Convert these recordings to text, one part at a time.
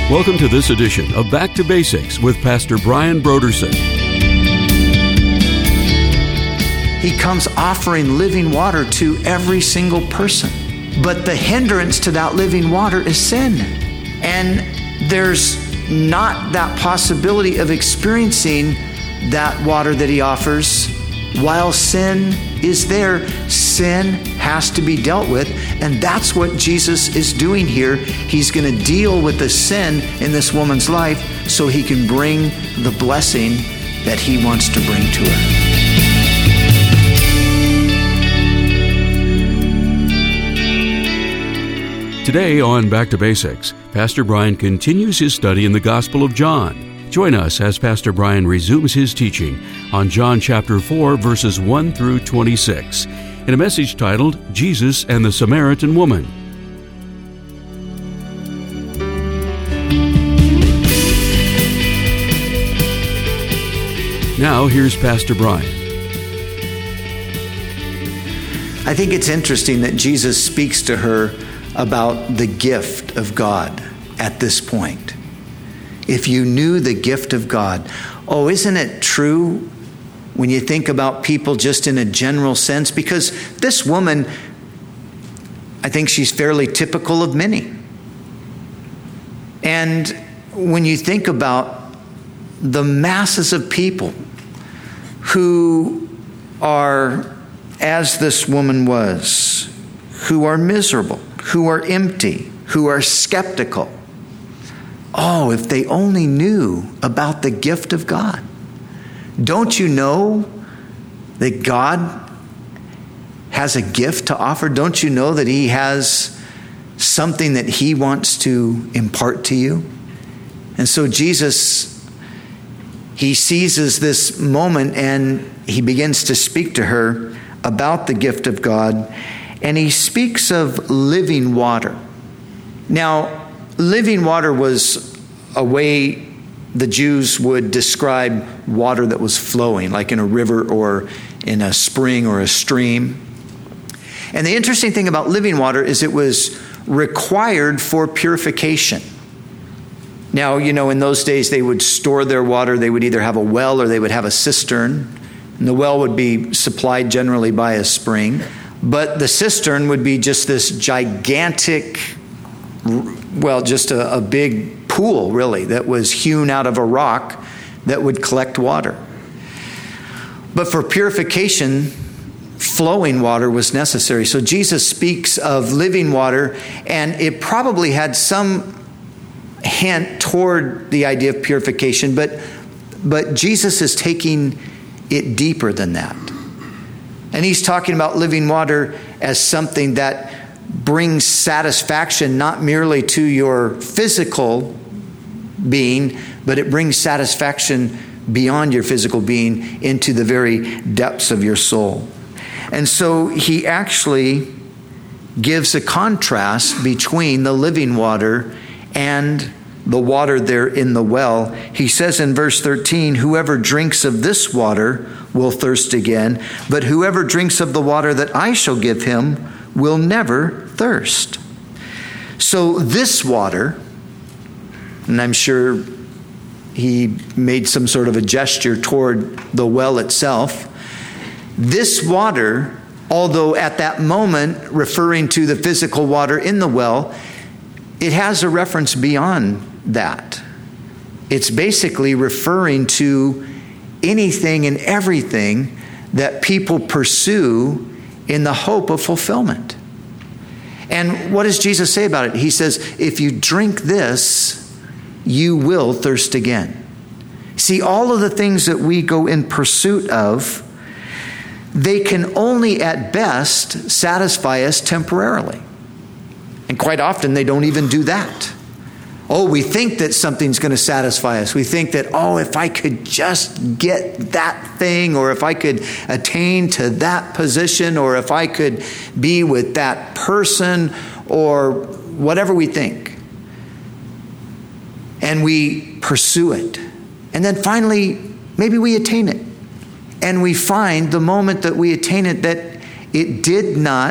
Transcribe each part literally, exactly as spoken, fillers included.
Welcome to this edition of Back to Basics with Pastor Brian Brodersen. He comes offering living water to every single person. But the hindrance to that living water is sin. And there's not that possibility of experiencing that water that he offers while sin is there. Sin has to be dealt with, and that's what Jesus is doing here. He's going to deal with the sin in this woman's life so he can bring the blessing that he wants to bring to her. Today on Back to Basics, Pastor Brian continues his study in the Gospel of John. Join us as Pastor Brian resumes his teaching on John chapter four, verses one through twenty-six, in a message titled, Jesus and the Samaritan Woman. Now, here's Pastor Brian. I think it's interesting that Jesus speaks to her about the gift of God at this point. If you knew the gift of God. Oh, isn't it true when you think about people just in a general sense? Because this woman, I think she's fairly typical of many. And when you think about the masses of people who are, as this woman was, who are miserable, who are empty, who are skeptical. Oh, if they only knew about the gift of God. Don't you know that God has a gift to offer? Don't you know that he has something that he wants to impart to you? And so Jesus, he seizes this moment and he begins to speak to her about the gift of God. And he speaks of living water. Now, living water was a way the Jews would describe water that was flowing, like in a river or in a spring or a stream. And the interesting thing about living water is it was required for purification. Now, you know, in those days they would store their water. They would either have a well or they would have a cistern. And the well would be supplied generally by a spring. But the cistern would be just this gigantic, well, just a, a big pool, really, that was hewn out of a rock that would collect water. But for purification, flowing water was necessary. So Jesus speaks of living water, and it probably had some hint toward the idea of purification, but, but Jesus is taking it deeper than that. And he's talking about living water as something that brings satisfaction not merely to your physical being, but it brings satisfaction beyond your physical being into the very depths of your soul. And so he actually gives a contrast between the living water and the water there in the well. He says in verse thirteen, "Whoever drinks of this water will thirst again, but whoever drinks of the water that I shall give him will never thirst." So this water, and I'm sure he made some sort of a gesture toward the well itself, this water, although at that moment referring to the physical water in the well, it has a reference beyond that. It's basically referring to anything and everything that people pursue in the hope of fulfillment. And what does Jesus say about it? He says, if you drink this, you will thirst again. See, all of the things that we go in pursuit of, they can only at best satisfy us temporarily. And quite often they don't even do that. Oh, we think that something's going to satisfy us. We think that, oh, if I could just get that thing, or if I could attain to that position, or if I could be with that person, or whatever we think. And we pursue it. And then finally, maybe we attain it. And we find the moment that we attain it that it did not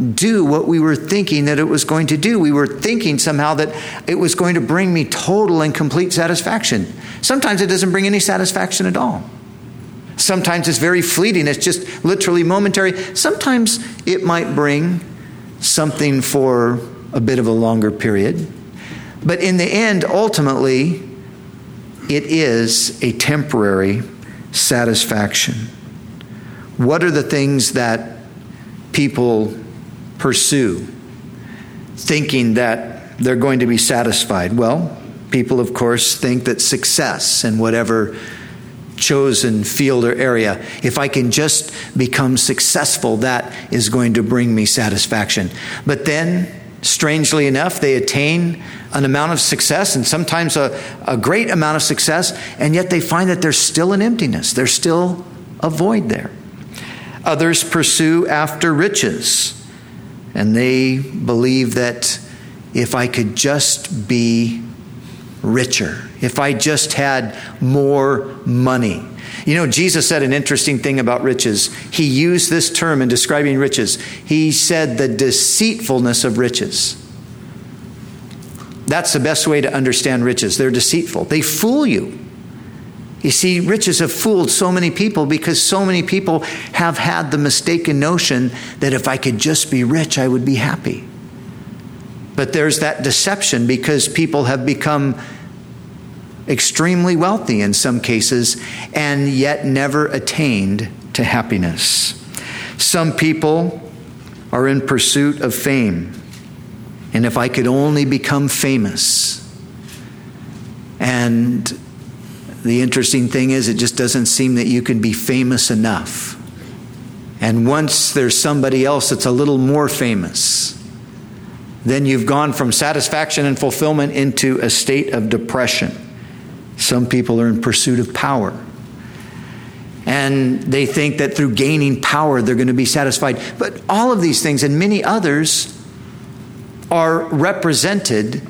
do what we were thinking that it was going to do. We were thinking somehow that it was going to bring me total and complete satisfaction. Sometimes it doesn't bring any satisfaction at all. Sometimes it's very fleeting. It's just literally momentary. Sometimes it might bring something for a bit of a longer period. But in the end, ultimately, it is a temporary satisfaction. What are the things that people pursue, thinking that they're going to be satisfied? Well, people, of course, think that success in whatever chosen field or area, if I can just become successful, that is going to bring me satisfaction. But then, strangely enough, they attain an amount of success, and sometimes a, a great amount of success, and yet they find that there's still an emptiness. There's still a void there. Others pursue after riches, and they believe that if I could just be richer, if I just had more money. You know, Jesus said an interesting thing about riches. He used this term in describing riches. He said the deceitfulness of riches. That's the best way to understand riches. They're deceitful. They fool you. You see, riches have fooled so many people because so many people have had the mistaken notion that if I could just be rich, I would be happy. But there's that deception because people have become extremely wealthy in some cases and yet never attained to happiness. Some people are in pursuit of fame. And if I could only become famous. And the interesting thing is, it just doesn't seem that you can be famous enough. And once there's somebody else that's a little more famous, then you've gone from satisfaction and fulfillment into a state of depression. Some people are in pursuit of power. And they think that through gaining power, they're going to be satisfied. But all of these things and many others are represented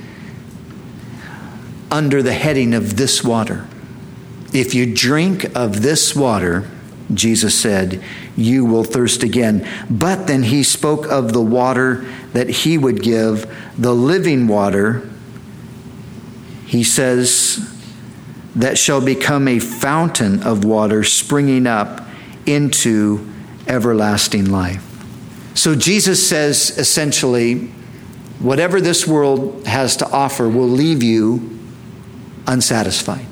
under the heading of this water. If you drink of this water, Jesus said, you will thirst again. But then he spoke of the water that he would give, the living water. He says, that shall become a fountain of water springing up into everlasting life. So Jesus says, essentially, whatever this world has to offer will leave you unsatisfied.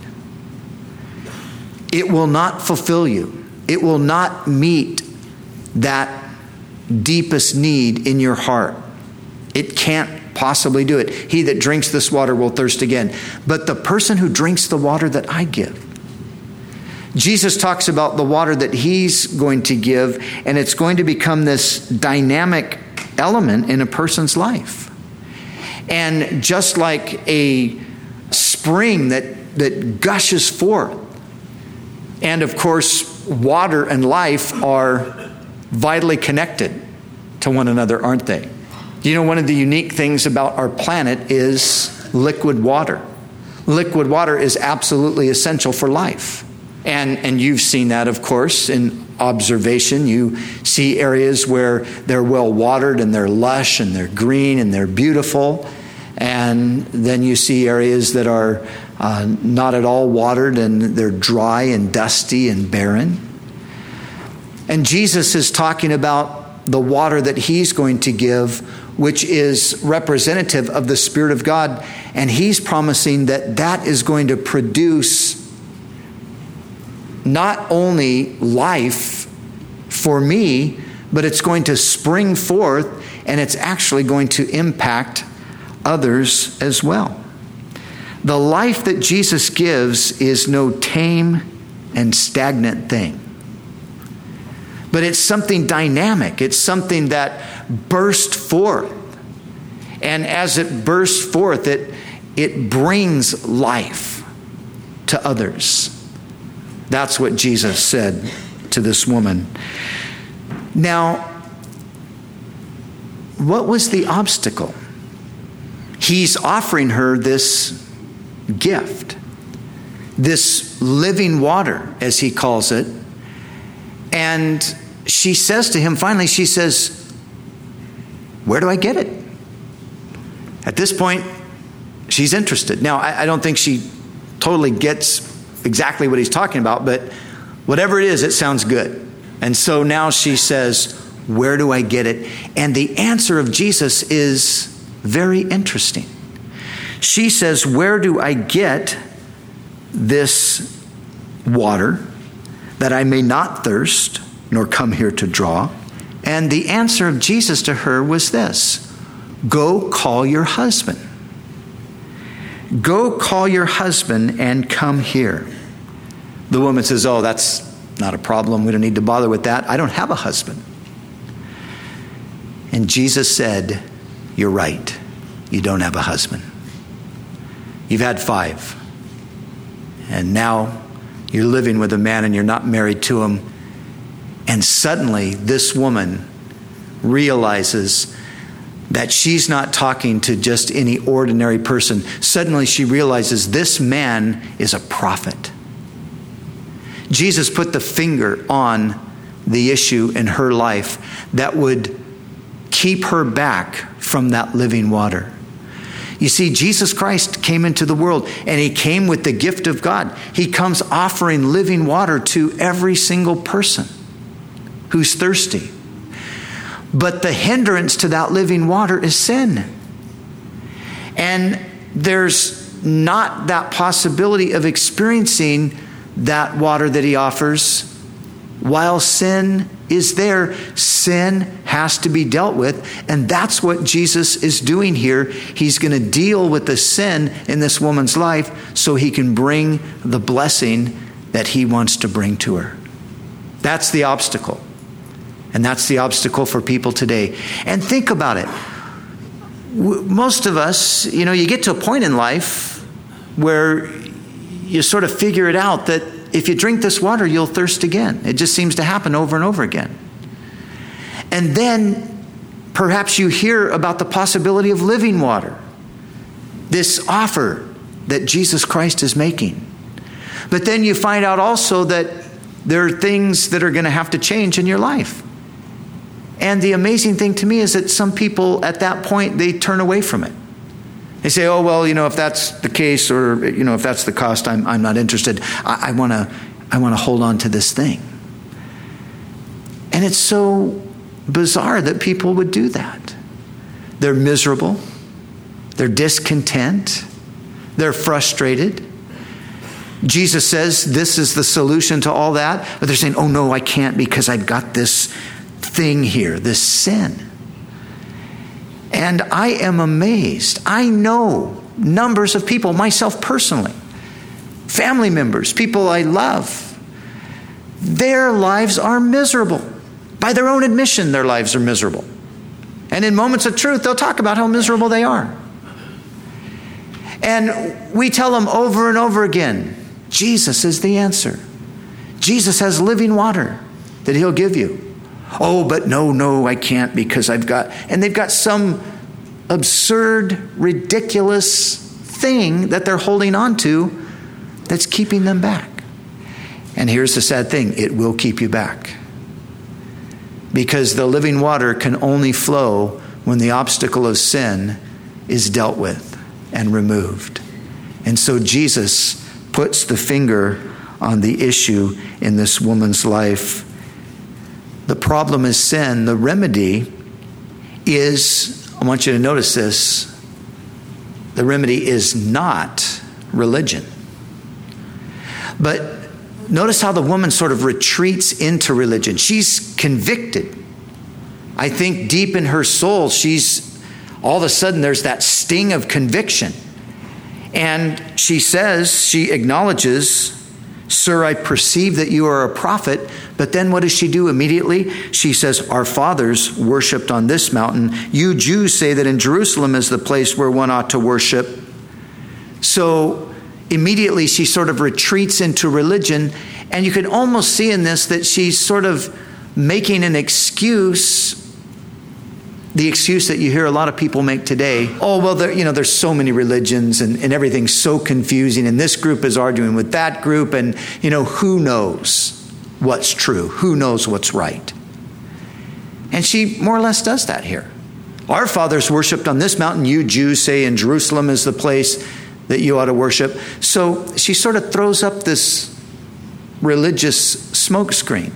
It will not fulfill you. It will not meet that deepest need in your heart. It can't possibly do it. He that drinks this water will thirst again. But the person who drinks the water that I give, Jesus talks about the water that he's going to give, and it's going to become this dynamic element in a person's life. And just like a spring that, that gushes forth, and of course, water and life are vitally connected to one another, aren't they? You know, one of the unique things about our planet is liquid water. Liquid water is absolutely essential for life. And, and you've seen that, of course, in observation. You see areas where they're well watered and they're lush and they're green and they're beautiful. And then you see areas that are uh, not at all watered and they're dry and dusty and barren. And Jesus is talking about the water that he's going to give, which is representative of the Spirit of God. And he's promising that that is going to produce not only life for me, but it's going to spring forth and it's actually going to impact others as well. The life that Jesus gives is no tame and stagnant thing. But it's something dynamic. It's something that bursts forth. And as it bursts forth, it, it brings life to others. That's what Jesus said to this woman. Now, what was the obstacle? He's offering her this gift, this living water, as he calls it. And she says to him, finally, she says, where do I get it? At this point, she's interested. Now, I, I don't think she totally gets exactly what he's talking about, but whatever it is, it sounds good. And so now she says, where do I get it? And the answer of Jesus is very interesting. She says, where do I get this water that I may not thirst nor come here to draw? And the answer of Jesus to her was this: go call your husband. Go call your husband and come here. The woman says, oh, that's not a problem. We don't need to bother with that. I don't have a husband. And Jesus said, you're right. You don't have a husband. You've had five. And now you're living with a man and you're not married to him. And suddenly this woman realizes that she's not talking to just any ordinary person. Suddenly she realizes this man is a prophet. Jesus put the finger on the issue in her life that would keep her back from that living water. You see, Jesus Christ came into the world and he came with the gift of God. He comes offering living water to every single person who's thirsty. But the hindrance to that living water is sin. And there's not that possibility of experiencing that water that he offers while sin is there. Sin has to be dealt with. And that's what Jesus is doing here. He's going to deal with the sin in this woman's life so he can bring the blessing that he wants to bring to her. That's the obstacle. And that's the obstacle for people today. And think about it. Most of us, you know, you get to a point in life where you sort of figure it out that if you drink this water, you'll thirst again. It just seems to happen over and over again. And then perhaps you hear about the possibility of living water, this offer that Jesus Christ is making. But then you find out also that there are things that are going to have to change in your life. And the amazing thing to me is that some people at that point, they turn away from it. They say, oh, well, you know, if that's the case, or, you know, if that's the cost, I'm, I'm not interested. I, I want to I want to hold on to this thing. And it's so bizarre that people would do that. They're miserable. They're discontent. They're frustrated. Jesus says this is the solution to all that. But they're saying, oh, no, I can't because I've got this thing here, this sin. And I am amazed. I know numbers of people, myself personally, family members, people I love. Their lives are miserable. By their own admission, their lives are miserable. And in moments of truth, they'll talk about how miserable they are. And we tell them over and over again, Jesus is the answer. Jesus has living water that he'll give you. Oh, but no, no, I can't because I've got... And they've got some absurd, ridiculous thing that they're holding on to that's keeping them back. And here's the sad thing. It will keep you back. Because the living water can only flow when the obstacle of sin is dealt with and removed. And so Jesus puts the finger on the issue in this woman's life. The problem is sin. The remedy is, I want you to notice this, the remedy is not religion. But notice how the woman sort of retreats into religion. She's convicted. I think deep in her soul, she's, all of a sudden there's that sting of conviction. And she says, she acknowledges, Sir, I perceive that you are a prophet. But then what does she do immediately? She says, our fathers worshipped on this mountain. You Jews say that in Jerusalem is the place where one ought to worship. So immediately she sort of retreats into religion. And you can almost see in this that she's sort of making an excuse, the excuse that you hear a lot of people make today. Oh, well, there, you know, there's so many religions and, and everything's so confusing. And this group is arguing with that group. And, you know, who knows what's true? Who knows what's right? And she more or less does that here. Our fathers worshiped on this mountain. You Jews say in Jerusalem is the place that you ought to worship. So she sort of throws up this religious smokescreen,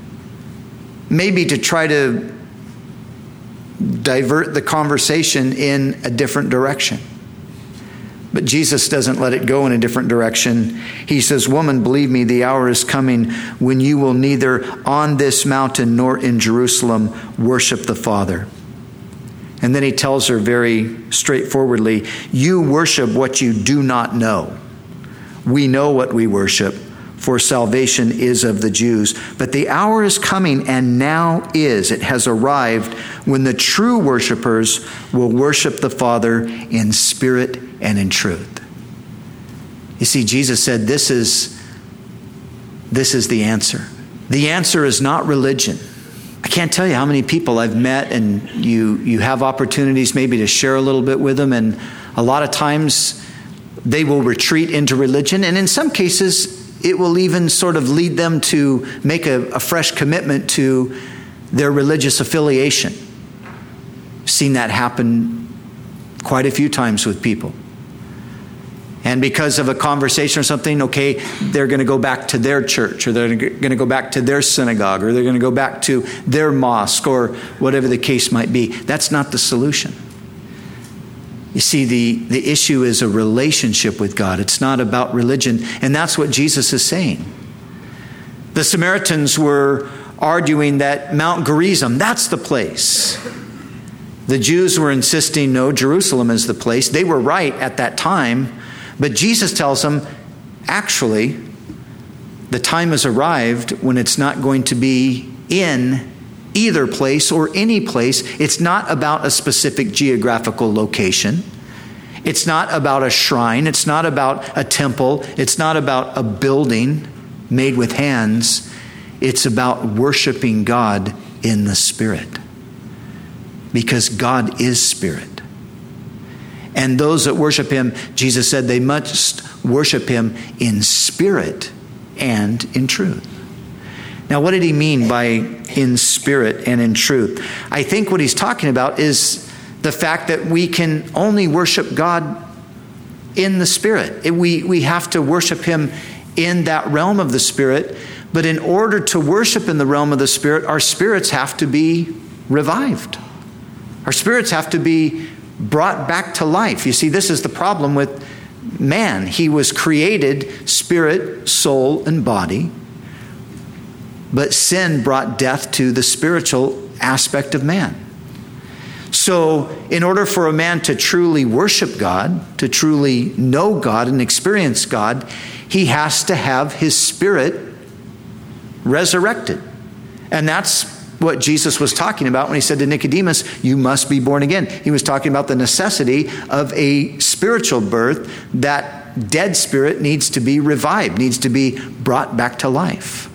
maybe to try to divert the conversation in a different direction. But Jesus doesn't let it go in a different direction. He says, "Woman, believe me, the hour is coming when you will neither on this mountain nor in Jerusalem worship the Father." And then he tells her very straightforwardly, "You worship what you do not know. We know what we worship, for salvation is of the Jews. But the hour is coming, and now is, it has arrived, when the true worshipers will worship the Father in spirit and in truth." You see, Jesus said this is, this is the answer. The answer is not religion. I can't tell you how many people I've met, and you, you have opportunities maybe to share a little bit with them, and a lot of times they will retreat into religion, and in some cases it will even sort of lead them to make a, a fresh commitment to their religious affiliation. I've seen that happen quite a few times with people. And because of a conversation or something, okay, they're going to go back to their church, or they're going to go back to their synagogue, or they're going to go back to their mosque, or whatever the case might be. That's not the solution. You see, the, the issue is a relationship with God. It's not about religion. And that's what Jesus is saying. The Samaritans were arguing that Mount Gerizim, that's the place. The Jews were insisting, no, Jerusalem is the place. They were right at that time. But Jesus tells them, actually, the time has arrived when it's not going to be in either place or any place. It's not about a specific geographical location. It's not about a shrine. It's not about a temple. It's not about a building made with hands. It's about worshiping God in the Spirit. Because God is Spirit. And those that worship Him, Jesus said they must worship Him in spirit and in truth. Now, what did He mean by in spirit and in truth? I think what He's talking about is the fact that we can only worship God in the Spirit. It, we, we have to worship Him in that realm of the Spirit. But in order to worship in the realm of the Spirit, our spirits have to be revived. Our spirits have to be brought back to life. You see, this is the problem with man. He was created spirit, soul, and body. But sin brought death to the spiritual aspect of man. So in order for a man to truly worship God, to truly know God and experience God, he has to have his spirit resurrected. And that's what Jesus was talking about when he said to Nicodemus, you must be born again. He was talking about the necessity of a spiritual birth. That dead spirit needs to be revived, needs to be brought back to life.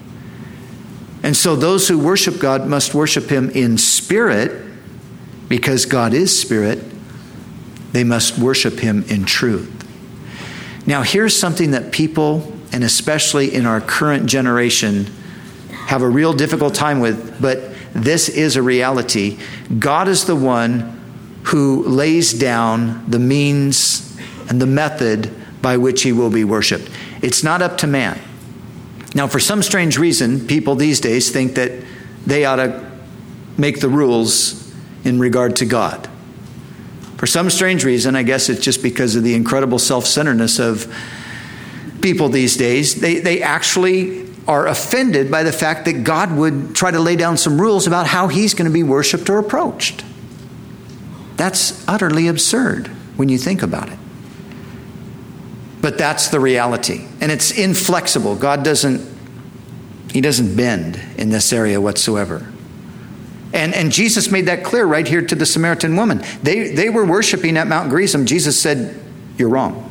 And so those who worship God must worship Him in spirit, because God is spirit. They must worship Him in truth. Now, here's something that people, and especially in our current generation, have a real difficult time with, but this is a reality. God is the one who lays down the means and the method by which He will be worshiped. It's not up to man. Now, for some strange reason, people these days think that they ought to make the rules in regard to God. For some strange reason, I guess it's just because of the incredible self-centeredness of people these days, they, they actually are offended by the fact that God would try to lay down some rules about how He's going to be worshiped or approached. That's utterly absurd when you think about it. But that's the reality. And it's inflexible. God doesn't, He doesn't bend in this area whatsoever. And, and Jesus made that clear right here to the Samaritan woman. They, they were worshiping at Mount Gerizim. Jesus said, you're wrong.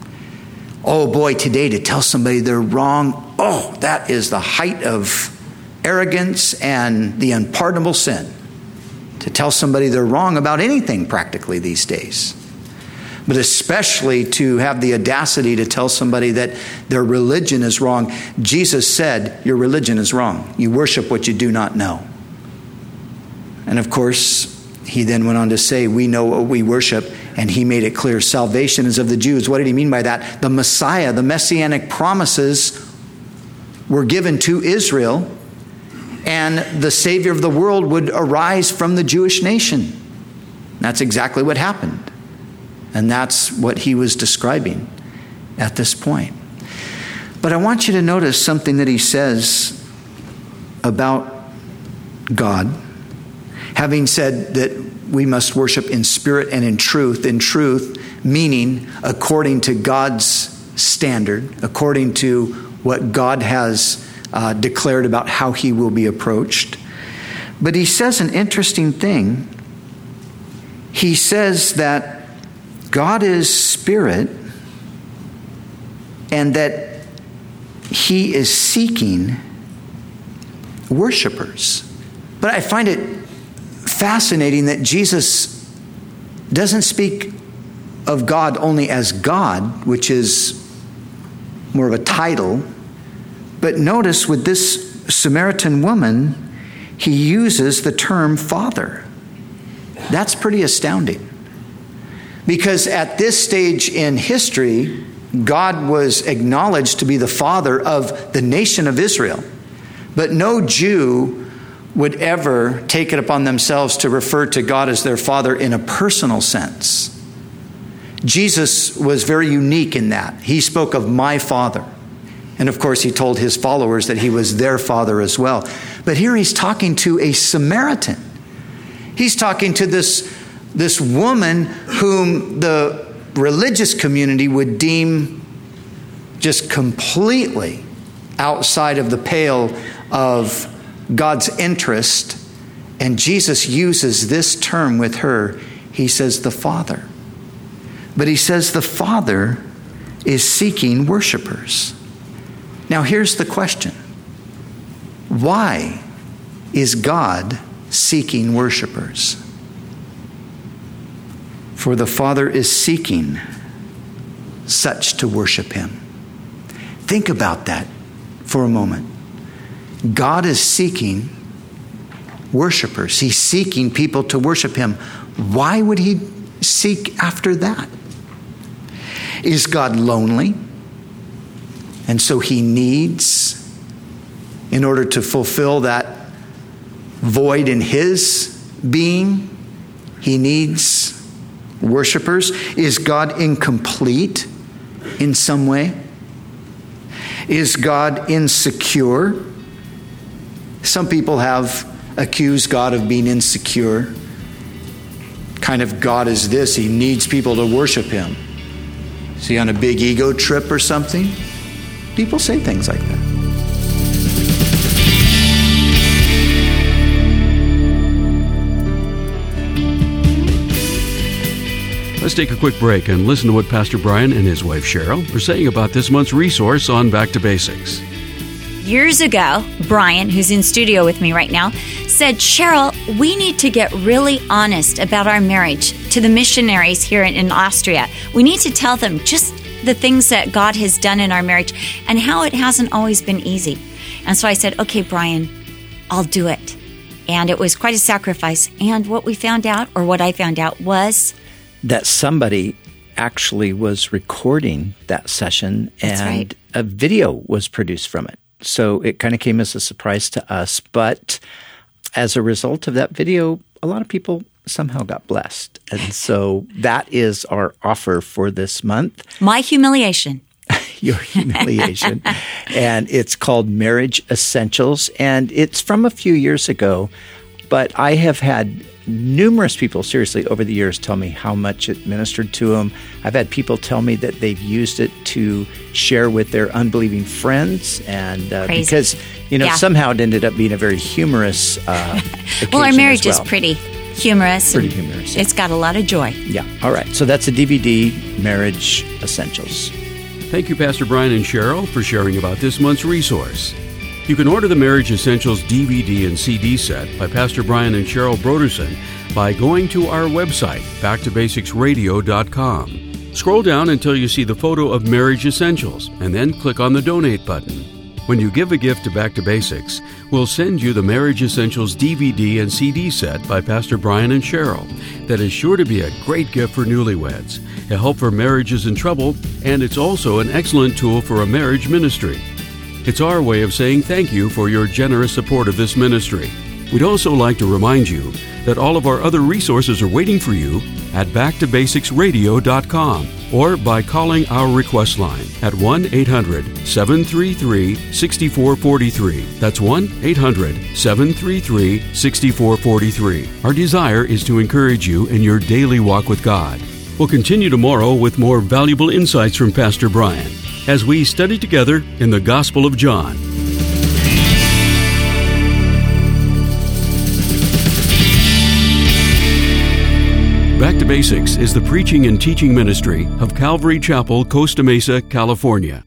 Oh boy, today to tell somebody they're wrong, oh, that is the height of arrogance and the unpardonable sin. To tell somebody they're wrong about anything practically these days. But especially to have the audacity to tell somebody that their religion is wrong. Jesus said, your religion is wrong. You worship what you do not know. And of course, he then went on to say, we know what we worship, and he made it clear. Salvation is of the Jews. What did he mean by that? The Messiah, the messianic promises were given to Israel, and the Savior of the world would arise from the Jewish nation. That's exactly what happened. And that's what he was describing at this point. But I want you to notice something that he says about God. Having said that we must worship in spirit and in truth, in truth meaning according to God's standard, according to what God has uh, declared about how he will be approached. But he says an interesting thing. He says that God is spirit and that he is seeking worshipers. But I find it fascinating that Jesus doesn't speak of God only as God, which is more of a title. But notice with this Samaritan woman, he uses the term Father. That's pretty astounding. Because at this stage in history, God was acknowledged to be the father of the nation of Israel. But no Jew would ever take it upon themselves to refer to God as their father in a personal sense. Jesus was very unique in that. He spoke of my Father. And of course, he told his followers that he was their father as well. But here he's talking to a Samaritan. He's talking to this, this woman whom the religious community would deem just completely outside of the pale of God's interest. And Jesus uses this term with her. He says the Father. But he says the Father is seeking worshipers. Now here's the question. Why is God seeking worshipers? For the Father is seeking such to worship him. Think about that for a moment. God is seeking worshipers. He's seeking people to worship him. Why would he seek after that? Is God lonely? And so he needs, in order to fulfill that void in his being, he needs worshipers. Is God incomplete in some way? Is God insecure? Some people have accused God of being insecure. Kind of God is this, he needs people to worship him. Is he on a big ego trip or something? People say things like that. Let's take a quick break and listen to what Pastor Brian and his wife Cheryl are saying about this month's resource on Back to Basics. Years ago, Brian, who's in studio with me right now, said, Cheryl, we need to get really honest about our marriage to the missionaries here in, in Austria. We need to tell them just the things that God has done in our marriage and how it hasn't always been easy. And so I said, okay, Brian, I'll do it. And it was quite a sacrifice. And what we found out, or what I found out, was that somebody actually was recording that session. That's and right. A video was produced from it. So it kind of came as a surprise to us. But as a result of that video, a lot of people somehow got blessed. And so that is our offer for this month. My humiliation. Your humiliation. And it's called Marriage Essentials. And it's from a few years ago. But I have had numerous people, seriously, over the years tell me how much it ministered to them. I've had people tell me that they've used it to share with their unbelieving friends. And uh, because, you know, yeah. somehow it ended up being a very humorous uh, occasion Well, our marriage as well. is pretty humorous. Pretty humorous. Yeah. It's got a lot of joy. Yeah. All right. So that's a D V D, Marriage Essentials. Thank you, Pastor Brian and Cheryl, for sharing about this month's resource. You can order the Marriage Essentials D V D and C D set by Pastor Brian and Cheryl Broderson by going to our website, back to basics radio dot com. Scroll down until you see the photo of Marriage Essentials, and then click on the Donate button. When you give a gift to Back to Basics, we'll send you the Marriage Essentials D V D and C D set by Pastor Brian and Cheryl that is sure to be a great gift for newlyweds, a help for marriages in trouble, and it's also an excellent tool for a marriage ministry. It's our way of saying thank you for your generous support of this ministry. We'd also like to remind you that all of our other resources are waiting for you at back to basics radio dot com or by calling our request line at one eight hundred seven three three six four four three. That's one eight hundred seven three three six four four three. Our desire is to encourage you in your daily walk with God. We'll continue tomorrow with more valuable insights from Pastor Brian as we study together in the Gospel of John. Back to Basics is the preaching and teaching ministry of Calvary Chapel, Costa Mesa, California.